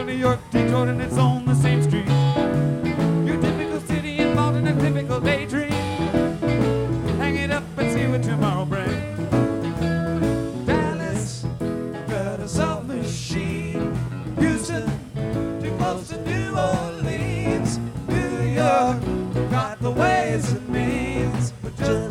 New York, Detroit, and it's on the same street. Your typical city involved in a typical daydream. Hang it up and see what tomorrow brings. Dallas, got a salt machine. Houston, too close to New Orleans. New York, got the ways and means, but just